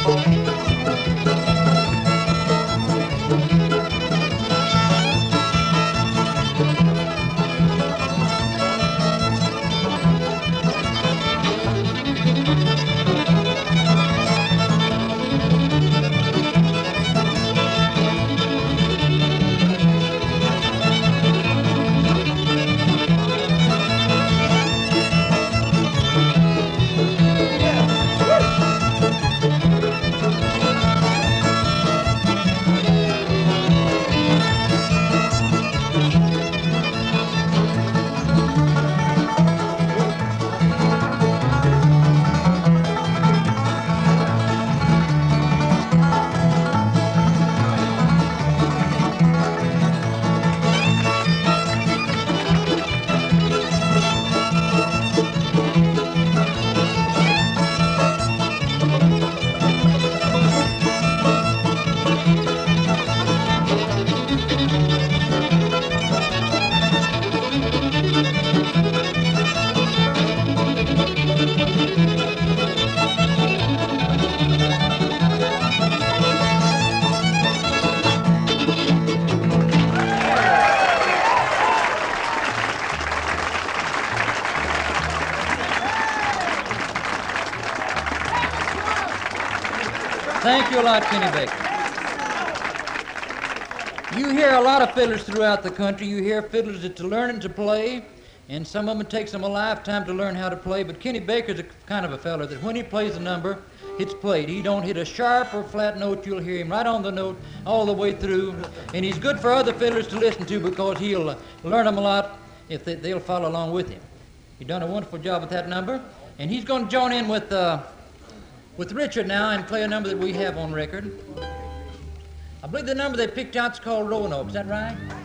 Thank you a lot, Kenny Baker. You hear a lot of fiddlers throughout the country. You hear fiddlers that's learning to play, and some of them it takes them a lifetime to learn how to play, but Kenny Baker's a kind of a fella that when he plays a number, it's played. He don't hit a sharp or flat note. You'll hear him right on the note all the way through, and he's good for other fiddlers to listen to because he'll learn them a lot if they'll follow along with him. He's done a wonderful job with that number, and he's going to join in with Richard now and play a number that we have on record. I believe the number they picked out is called Roanoke. Is that right?